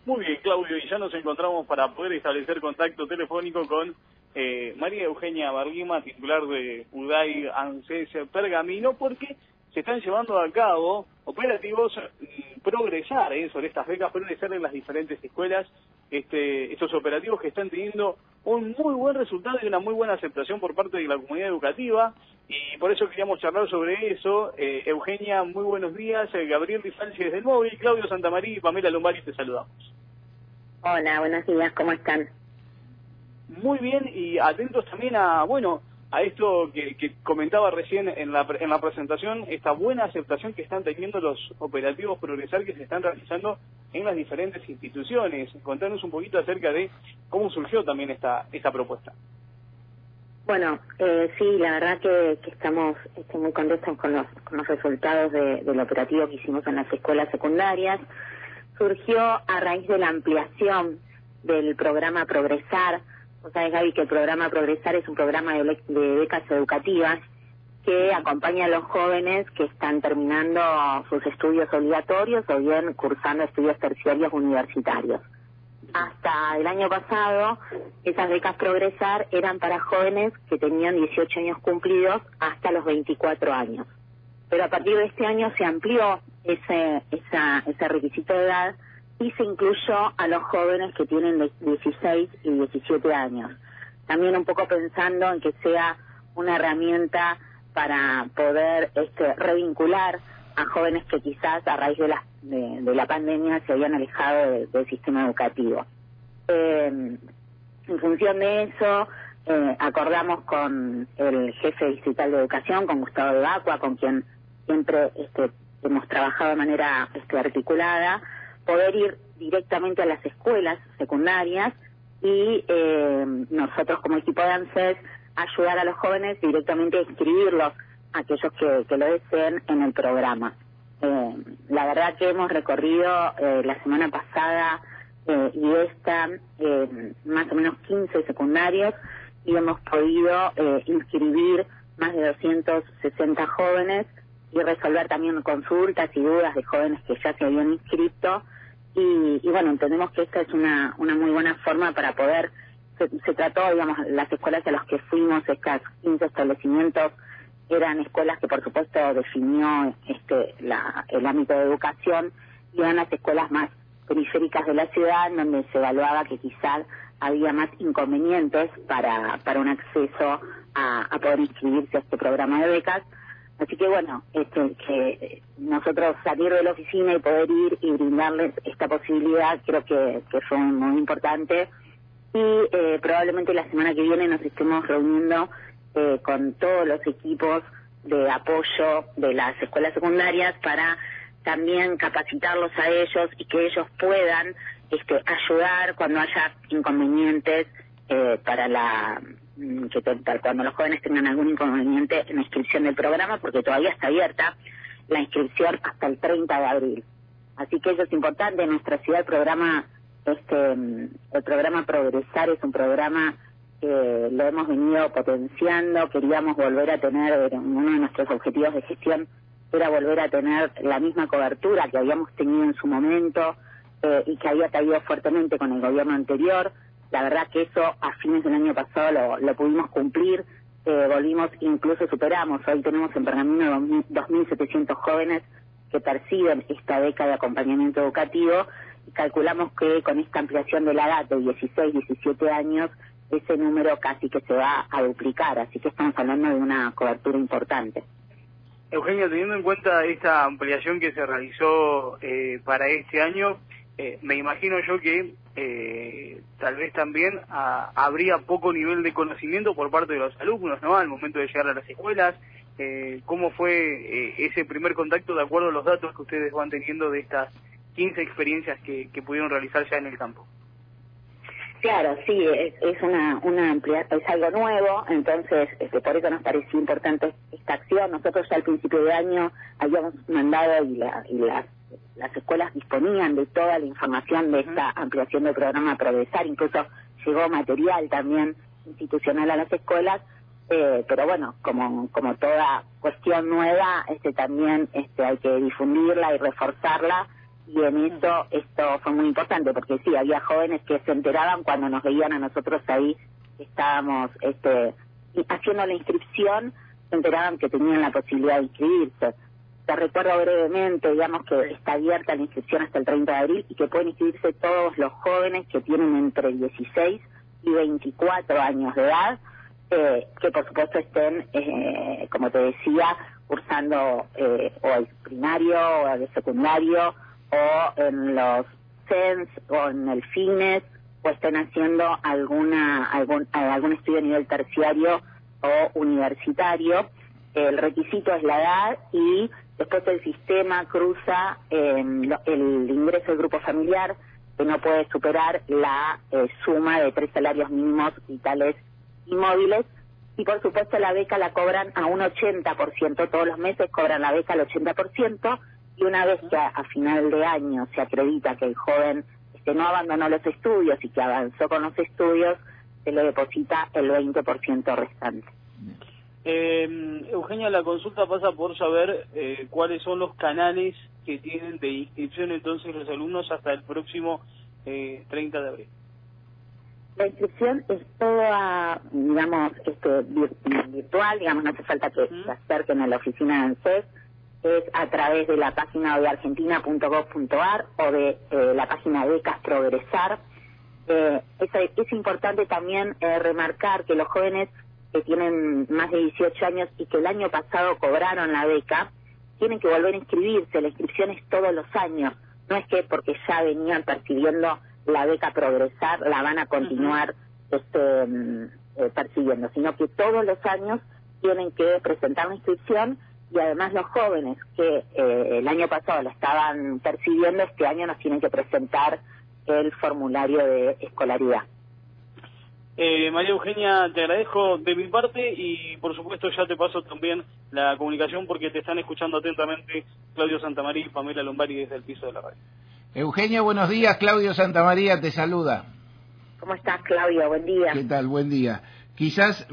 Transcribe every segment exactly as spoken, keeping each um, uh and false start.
Muy bien, Claudio, y ya nos encontramos para poder establecer contacto telefónico con eh, María Eugenia Barguima, titular de UDAI ANSES Pergamino, porque se están llevando a cabo operativos mm, Progresar, eh, sobre estas becas Progresar en las diferentes escuelas, este, estos operativos que están teniendo un muy buen resultado y una muy buena aceptación por parte de la comunidad educativa, y por eso queríamos charlar sobre eso. Eh, Eugenia, muy buenos días. Eh, Gabriel Difalci desde el móvil, Claudio Santamaría y Pamela Lombari, te saludamos. Hola, buenos días, ¿cómo están? Muy bien, y atentos también a, bueno, a esto que, que comentaba recién en la, en la presentación, esta buena aceptación que están teniendo los operativos Progresar que se están realizando en las diferentes instituciones. Contanos un poquito acerca de cómo surgió también esta, esta propuesta. Bueno, eh, sí, la verdad que, que estamos este, muy contentos con los, con los resultados de, del operativo que hicimos en las escuelas secundarias. Surgió a raíz de la ampliación del programa Progresar. O sea, Gaby, que el programa Progresar es un programa de, de becas educativas que acompaña a los jóvenes que están terminando sus estudios obligatorios o bien cursando estudios terciarios universitarios. Hasta el año pasado, esas becas Progresar eran para jóvenes que tenían dieciocho años cumplidos hasta los veinticuatro años. Pero a partir de este año se amplió ese, esa, ese requisito de edad y se incluyó a los jóvenes que tienen dieciséis y diecisiete años. También un poco pensando en que sea una herramienta para poder este, revincular a jóvenes que quizás a raíz de la, de, de la pandemia se habían alejado de, del sistema educativo. Eh, en función de eso, eh, acordamos con el jefe distrital de educación, con Gustavo de Bacua, con quien siempre este, hemos trabajado de manera este, articulada, poder ir directamente a las escuelas secundarias y eh, nosotros como equipo de ANSES ayudar a los jóvenes directamente a inscribirlos, aquellos que, que lo deseen, en el programa. Eh, la verdad que hemos recorrido eh, la semana pasada eh, y esta eh, más o menos quince secundarios y hemos podido eh, inscribir más de doscientos sesenta jóvenes y resolver también consultas y dudas de jóvenes que ya se habían inscrito. Y, y bueno, entendemos que esta es una, una muy buena forma para poder, se, se trató, digamos, las escuelas a las que fuimos, estas quince establecimientos, eran escuelas que por supuesto definió este, la, el ámbito de educación, y eran las escuelas más periféricas de la ciudad, donde se evaluaba que quizás había más inconvenientes para, para un acceso a, a poder inscribirse a este programa de becas. Así que bueno, este, que nosotros salir de la oficina y poder ir y brindarles esta posibilidad creo que, que fue muy importante, y eh, probablemente la semana que viene nos estemos reuniendo eh, con todos los equipos de apoyo de las escuelas secundarias para también capacitarlos a ellos y que ellos puedan este, ayudar cuando haya inconvenientes eh, para la... que te, cuando los jóvenes tengan algún inconveniente en la inscripción del programa, porque todavía está abierta la inscripción hasta el treinta de abril. Así que eso es importante. En nuestra ciudad el programa, este, el programa Progresar es un programa que lo hemos venido potenciando. Queríamos volver a tener, uno de nuestros objetivos de gestión era volver a tener la misma cobertura que habíamos tenido en su momento eh, y que había caído fuertemente con el gobierno anterior. La verdad que eso a fines del año pasado lo, lo pudimos cumplir, eh, volvimos, incluso superamos. Hoy tenemos en Pergamino dos mil setecientos jóvenes que perciben esta beca de acompañamiento educativo, y calculamos que con esta ampliación de la edad de dieciséis, diecisiete años, ese número casi que se va a duplicar, así que estamos hablando de una cobertura importante. Eugenia, teniendo en cuenta esta ampliación que se realizó eh, para este año, eh, me imagino yo que eh, tal vez también a, habría poco nivel de conocimiento por parte de los alumnos, ¿no?, al momento de llegar a las escuelas. Eh, ¿Cómo fue eh, ese primer contacto de acuerdo a los datos que ustedes van teniendo de estas quince experiencias que, que pudieron realizar ya en el campo? Claro, sí, es, es una, una amplia, es algo nuevo, entonces este, por eso nos pareció importante esta acción. Nosotros ya al principio de año habíamos mandado y, la, y las, las escuelas disponían de toda la información de esta ampliación del programa Progresar, incluso llegó material también institucional a las escuelas, eh, pero bueno, como, como toda cuestión nueva, este también este, hay que difundirla y reforzarla, y en eso esto fue muy importante, porque sí, había jóvenes que se enteraban cuando nos veían a nosotros ahí, estábamos este, haciendo la inscripción, se enteraban que tenían la posibilidad de inscribirse. Te recuerdo brevemente, digamos, que está abierta la inscripción hasta el treinta de abril y que pueden inscribirse todos los jóvenes que tienen entre dieciséis y veinticuatro años de edad, eh, que por supuesto estén, eh, como te decía, cursando eh, o el primario o el secundario o en los C E N S o en el FINES o estén haciendo alguna algún, algún estudio a nivel terciario o universitario. El requisito es la edad y después el sistema cruza eh, lo, el ingreso del grupo familiar, que no puede superar la eh, suma de tres salarios mínimos vitales y móviles, y por supuesto la beca la cobran a un ochenta por ciento, todos los meses cobran la beca al ochenta por ciento, y una vez que a, a final de año se acredita que el joven este, no abandonó los estudios y que avanzó con los estudios, se le deposita el veinte por ciento restante. Eh, Eugenia, la consulta pasa por saber eh, cuáles son los canales que tienen de inscripción entonces los alumnos hasta el próximo eh, treinta de abril. La inscripción es toda, digamos, este, virtual, digamos, no hace falta que se acerquen a la oficina de ANSES, es a través de la página de argentina punto gov punto ar o de eh, la página de Becas Progresar. Eh, es, es importante también eh, remarcar que los jóvenes que tienen más de dieciocho años y que el año pasado cobraron la beca, tienen que volver a inscribirse. La inscripción es todos los años, no es que porque ya venían percibiendo la beca Progresar la van a continuar uh-huh. este, eh, percibiendo, sino que todos los años tienen que presentar la inscripción, y además los jóvenes que eh, el año pasado la estaban percibiendo, este año nos tienen que presentar el formulario de escolaridad. Eh, María Eugenia, te agradezco de mi parte y por supuesto ya te paso también la comunicación porque te están escuchando atentamente Claudio Santamaría y Pamela Lombari desde el piso de la radio. Eugenia, buenos días. Claudio Santamaría te saluda. ¿Cómo estás, Claudio? Buen día. ¿Qué tal? Buen día. Quizás,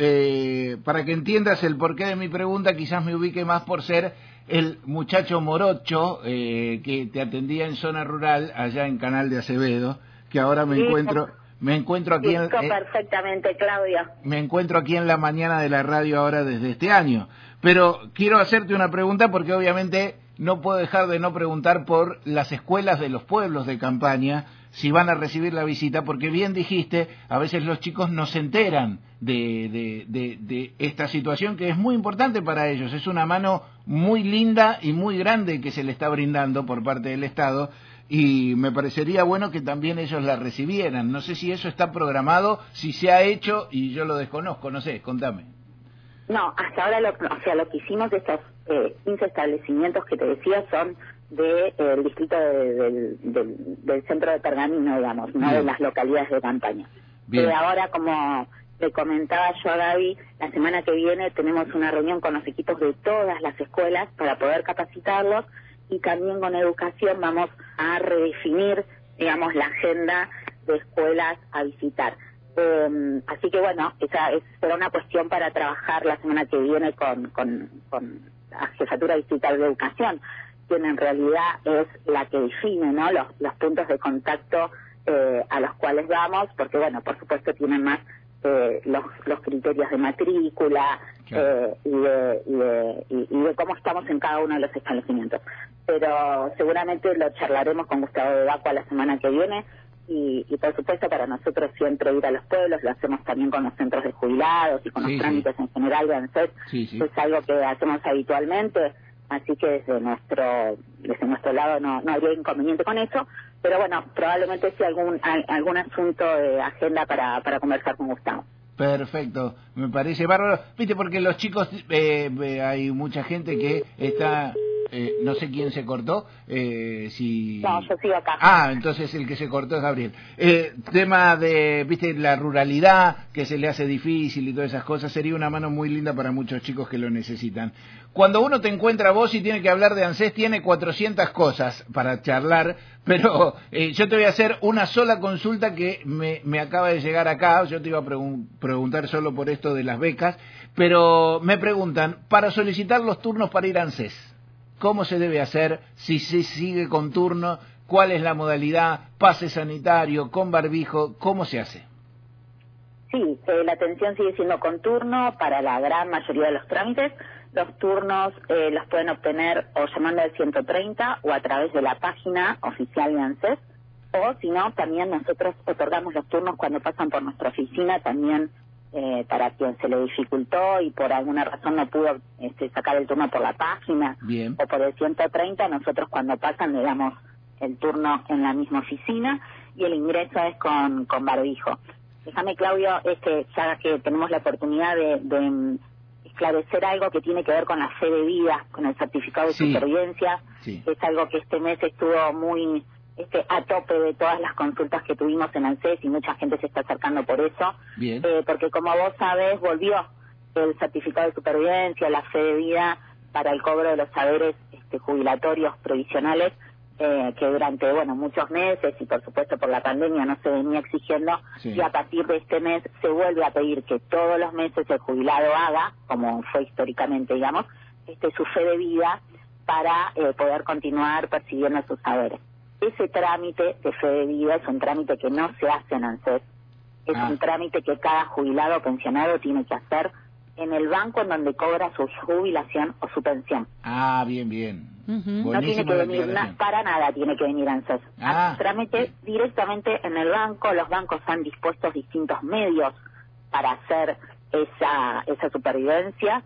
eh, para que entiendas el porqué de mi pregunta, quizás me ubique más por ser el muchacho morocho eh, que te atendía en zona rural allá en Canal de Acevedo, que ahora me sí, encuentro... Me encuentro aquí en, eh, perfectamente, Claudio. Me encuentro aquí en la mañana de la radio ahora desde este año. Pero quiero hacerte una pregunta porque obviamente no puedo dejar de no preguntar por las escuelas de los pueblos de campaña, si van a recibir la visita, porque bien dijiste, a veces los chicos no se enteran de, de, de, de esta situación que es muy importante para ellos. Es una mano muy linda y muy grande que se le está brindando por parte del Estado. Y me parecería bueno que también ellos la recibieran. No sé si eso está programado, si se ha hecho y yo lo desconozco, no sé, contame. No, hasta ahora lo, o sea, lo que hicimos de estos eh, quince establecimientos que te decía son del de, eh, distrito de, de, de, del centro de Pergamino, digamos, no de las localidades de campaña. Bien. Eh, ahora, como le comentaba yo a Gaby, la semana que viene tenemos una reunión con los equipos de todas las escuelas para poder capacitarlos, y también con educación vamos a redefinir, digamos, la agenda de escuelas a visitar. Eh, así que bueno, esa es, será una cuestión para trabajar la semana que viene con, con, con la Jefatura Distrital de Educación, quien en realidad es la que define, ¿no?, los, los puntos de contacto eh, a los cuales vamos, porque bueno, por supuesto tienen más eh, los, los criterios de matrícula, claro. eh, y, de, y, de, y, y de cómo estamos en cada uno de los establecimientos. Pero seguramente lo charlaremos con Gustavo de Vacua la semana que viene, y, y por supuesto para nosotros siempre ir a los pueblos, lo hacemos también con los centros de jubilados y con sí, los trámites sí. en general de ANSES, sí, sí. es algo que hacemos habitualmente, así que desde nuestro desde nuestro lado no, no habría inconveniente con eso, pero bueno, probablemente sea algún algún asunto de agenda para, para conversar con Gustavo. Perfecto, me parece bárbaro. Viste, porque los chicos, eh, eh, hay mucha gente que está, eh, no sé quién se cortó, eh, si... No, yo sigo acá. Ah, entonces el que se cortó es Gabriel. Eh, tema de, viste, la ruralidad, que se le hace difícil y todas esas cosas, sería una mano muy linda para muchos chicos que lo necesitan. Cuando uno te encuentra a vos y tiene que hablar de ANSES, tiene cuatrocientas cosas para charlar, pero eh, yo te voy a hacer una sola consulta que me, me acaba de llegar acá. Yo te iba a pregun- preguntar solo por esto de las becas, pero me preguntan, para solicitar los turnos para ir a ANSES, cómo se debe hacer, si se sigue con turno, cuál es la modalidad, pase sanitario, con barbijo, cómo se hace. Sí, eh, la atención sigue siendo con turno para la gran mayoría de los trámites. Los turnos eh, los pueden obtener o llamando al ciento treinta o a través de la página oficial de ANSES, o si no, también nosotros otorgamos los turnos cuando pasan por nuestra oficina, también eh, para quien se le dificultó y por alguna razón no pudo este, sacar el turno por la página. Bien. O por el ciento treinta, nosotros cuando pasan le damos el turno en la misma oficina y el ingreso es con, con barbijo. Déjame, Claudio, es que ya que tenemos la oportunidad de, de esclarecer algo que tiene que ver con la fe de vida, con el certificado de sí. supervivencia, sí. es algo que este mes estuvo muy este a tope de todas las consultas que tuvimos en ANSES y mucha gente se está acercando por eso. Bien. Eh, porque como vos sabés, volvió el certificado de supervivencia, la fe de vida para el cobro de los saberes este, jubilatorios provisionales, Eh, que durante, bueno, muchos meses y por supuesto por la pandemia no se venía exigiendo, sí. y a partir de este mes se vuelve a pedir que todos los meses el jubilado haga, como fue históricamente, digamos, este su fe de vida para eh, poder continuar percibiendo sus saberes. Ese trámite de fe de vida es un trámite que no se hace en ANSES, es ah. un trámite que cada jubilado o pensionado tiene que hacer en el banco en donde cobra su jubilación o su pensión. Ah, bien, bien. Uh-huh. No tiene que venir na para nada, tiene que venir ANSES. Ah, trámite bien. directamente en el banco. Los bancos han dispuesto distintos medios para hacer esa esa supervivencia.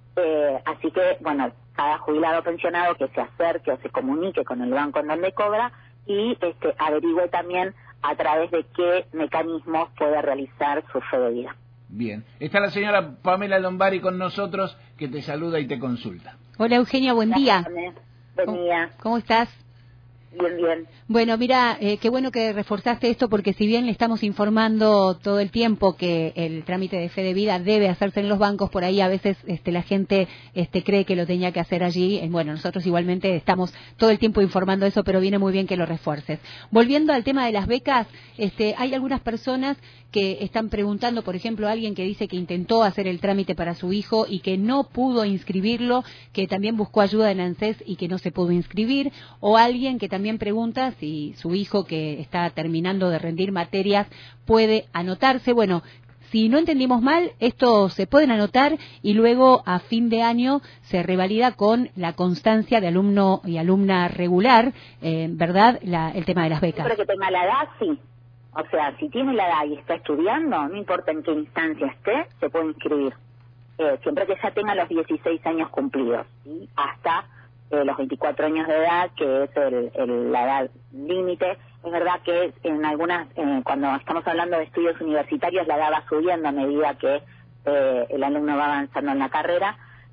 Eh, así que, bueno, cada jubilado o pensionado que se acerque o se comunique con el banco en donde cobra y este averigüe también a través de qué mecanismos puede realizar su fe de vida. Bien. Está la señora Pamela Lombari con nosotros, que te saluda y te consulta. Hola Eugenia, buen día. Buen día. ¿Cómo estás? Bien, bien. Bueno, mira, eh, qué bueno que reforzaste esto, porque si bien le estamos informando todo el tiempo que el trámite de fe de vida debe hacerse en los bancos, por ahí a veces este, la gente este, cree que lo tenía que hacer allí. Eh, bueno, nosotros igualmente estamos todo el tiempo informando eso, pero viene muy bien que lo refuerces. Volviendo al tema de las becas, este, hay algunas personas que están preguntando, por ejemplo, alguien que dice que intentó hacer el trámite para su hijo y que no pudo inscribirlo, que también buscó ayuda en ANSES y que no se pudo inscribir, o alguien que también pregunta si su hijo, que está terminando de rendir materias, puede anotarse. Bueno, si no entendimos mal, esto se pueden anotar y luego a fin de año se revalida con la constancia de alumno y alumna regular, eh, ¿verdad? La, el tema de las becas. Siempre que tenga la edad, sí. O sea, si tiene la edad y está estudiando, no importa en qué instancia esté, se puede inscribir. Eh, siempre que ya tenga los dieciséis años cumplidos, ¿sí? Hasta eh, los veinticuatro años de edad, que es el, el, la edad límite. Es verdad que en algunas, eh, cuando estamos hablando de estudios universitarios, la edad va subiendo a medida que eh, el alumno va avanzando en la carrera,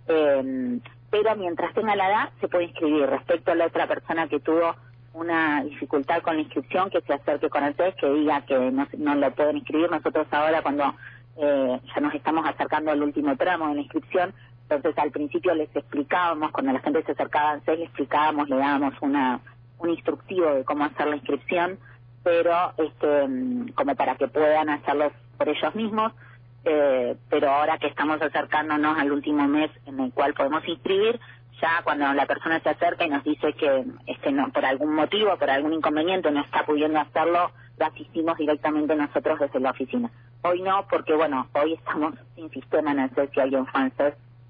eh, pero mientras tenga la edad se puede inscribir. Respecto a la otra persona que tuvo una dificultad con la inscripción, que se acerque con el test, que diga que no, no lo pueden inscribir. Nosotros ahora, cuando eh, ya nos estamos acercando al último tramo de la inscripción, entonces al principio les explicábamos, cuando la gente se acercaba a ANSES, le explicábamos, le dábamos una un instructivo de cómo hacer la inscripción, pero este como para que puedan hacerlo por ellos mismos. Eh, pero ahora que estamos acercándonos al último mes en el cual podemos inscribir, ya cuando la persona se acerca y nos dice que este no, por algún motivo, por algún inconveniente no está pudiendo hacerlo, lo asistimos directamente nosotros desde la oficina. Hoy no, porque bueno, hoy estamos sin sistema en ANSES. Si alguien fue a ANSES,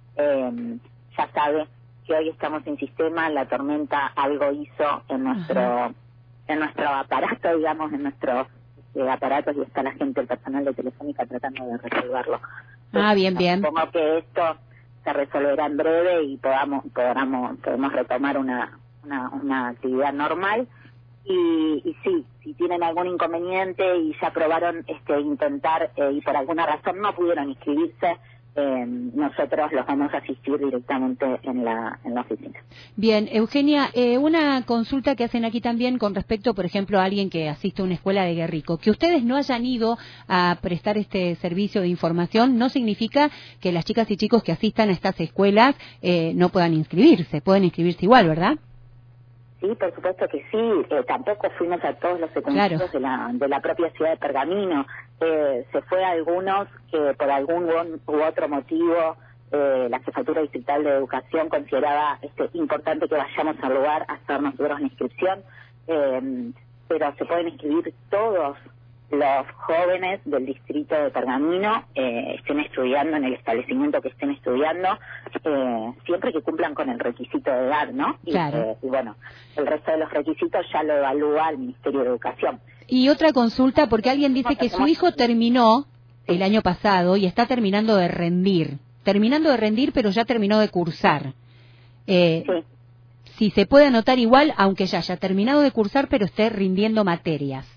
eh, ya sabe que hoy estamos sin sistema. La tormenta algo hizo en nuestro uh-huh. en nuestro aparato, digamos, en nuestros eh, aparatos, y está la gente, el personal de Telefónica tratando de resolverlo. Ah, bien, bien. Supongo que esto se resolverá en breve y podamos podamos podemos retomar una una, una actividad normal. Y, y sí, si tienen algún inconveniente y ya probaron este intentar eh, y por alguna razón no pudieron inscribirse, eh, nosotros los vamos a asistir directamente en la en la oficina. Bien, Eugenia, eh, una consulta que hacen aquí también con respecto, por ejemplo, a alguien que asiste a una escuela de Guerrico. Que ustedes no hayan ido a prestar este servicio de información no significa que las chicas y chicos que asistan a estas escuelas eh, no puedan inscribirse, pueden inscribirse igual, ¿verdad? Sí, por supuesto que sí. Eh, tampoco fuimos a todos los secundarios claro. de la de la propia ciudad de Pergamino. Eh, se fue a algunos que por algún u otro motivo eh, la Jefatura Distrital de Educación consideraba este, importante que vayamos al lugar a hacer nosotros la inscripción, eh, pero se pueden inscribir todos los jóvenes del distrito de Pergamino, eh, estén estudiando en el establecimiento que estén estudiando, eh, siempre que cumplan con el requisito de edad, ¿no? Y, claro. eh, y bueno, el resto de los requisitos ya lo evalúa el Ministerio de Educación. Y otra consulta, porque alguien dice que su hijo terminó el año pasado y está terminando de rendir. Terminando de rendir, pero ya terminó de cursar. Eh, sí. Si se puede anotar igual, aunque ya haya terminado de cursar, pero esté rindiendo materias.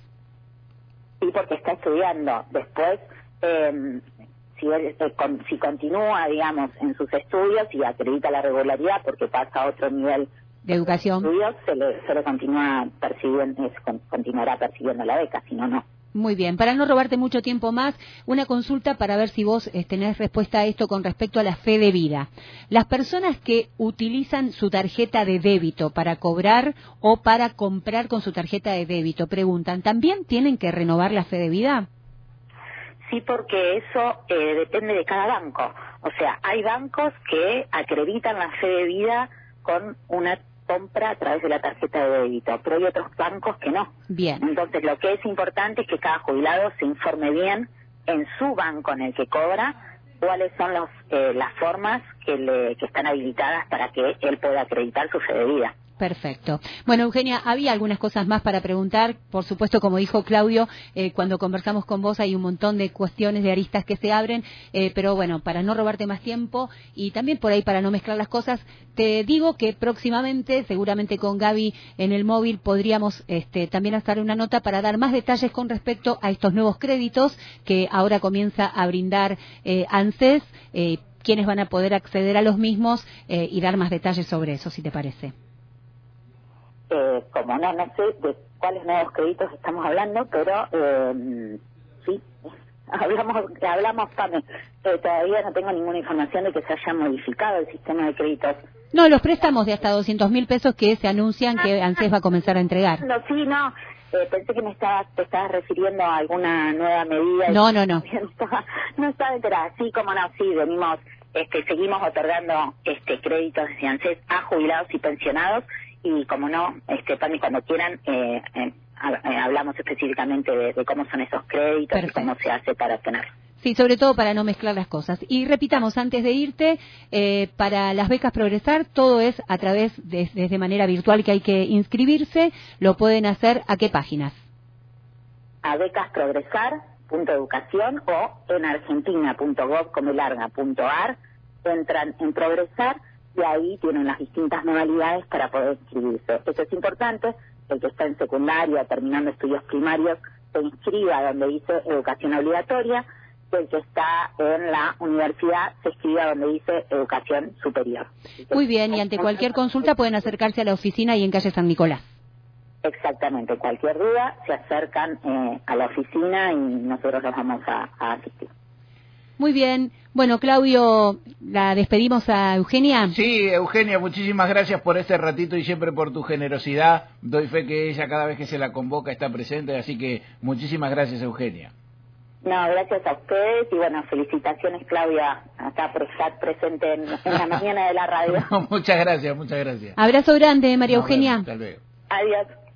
Sí, porque está estudiando. Después, eh, si, él, eh, con, si continúa, digamos, en sus estudios y acredita la regularidad porque pasa a otro nivel de educación, de estudios, se le, se le continúa percibiendo, eh, continuará percibiendo la beca, si no, no. Muy bien, para no robarte mucho tiempo más, una consulta para ver si vos eh, tenés respuesta a esto con respecto a la fe de vida. Las personas que utilizan su tarjeta de débito para cobrar o para comprar con su tarjeta de débito, preguntan, ¿también tienen que renovar la fe de vida? Sí, porque eso eh, depende de cada banco. O sea, hay bancos que acreditan la fe de vida con una compra a través de la tarjeta de débito, pero hay otros bancos que no. Bien. Entonces, lo que es importante es que cada jubilado se informe bien en su banco en el que cobra cuáles son los, eh, las formas que, le, que están habilitadas para que él pueda acreditar su fe de vida. Perfecto. Bueno, Eugenia, había algunas cosas más para preguntar. Por supuesto, como dijo Claudio, eh, cuando conversamos con vos hay un montón de cuestiones, de aristas que se abren, eh, pero bueno, para no robarte más tiempo y también por ahí para no mezclar las cosas, te digo que próximamente, seguramente con Gaby en el móvil, podríamos este, también hacer una nota para dar más detalles con respecto a estos nuevos créditos que ahora comienza a brindar eh, ANSES, eh, quienes van a poder acceder a los mismos eh, y dar más detalles sobre eso, si te parece. Eh, como no, no sé de cuáles nuevos créditos estamos hablando, pero eh, sí, hablamos, hablamos Pame, eh, todavía no tengo ninguna información de que se haya modificado el sistema de créditos. No, los préstamos de hasta doscientos mil pesos que se anuncian que ANSES va a comenzar a entregar. No, sí, no, eh, pensé que me estabas, te estabas refiriendo a alguna nueva medida. No, no, no. No estaba, no estaba enterada, sí, como no, sí, venimos, este, seguimos otorgando este créditos de ANSES a jubilados y pensionados. Y como no, este, Pami, cuando quieran, eh, eh, hablamos específicamente de, de cómo son esos créditos. Perfecto. Y cómo se hace para obtenerlos. Sí, sobre todo para no mezclar las cosas. Y repitamos, antes de irte, eh, para las becas Progresar, todo es a través de, desde manera virtual que hay que inscribirse. ¿Lo pueden hacer a qué páginas? A becasprogresar punto educación o en argentina punto gov como larga punto ar. Entran en Progresar y ahí tienen las distintas modalidades para poder inscribirse. Eso es importante, el que está en secundaria, terminando estudios primarios, se inscriba donde dice educación obligatoria, y el que está en la universidad se inscriba donde dice educación superior. Muy bien, y ante cualquier consulta pueden acercarse a la oficina y en calle San Nicolás. Exactamente, cualquier duda se acercan eh, a la oficina y nosotros los vamos a, a asistir. Muy bien. Bueno, Claudio, ¿la despedimos a Eugenia? Sí, Eugenia, muchísimas gracias por este ratito y siempre por tu generosidad. Doy fe que ella cada vez que se la convoca está presente, así que muchísimas gracias, Eugenia. No, gracias a ustedes y bueno, felicitaciones, Claudia, acá por estar presente en, en la mañana de la radio. Muchas gracias, muchas gracias. Abrazo grande, María Eugenia. Hasta luego. Adiós.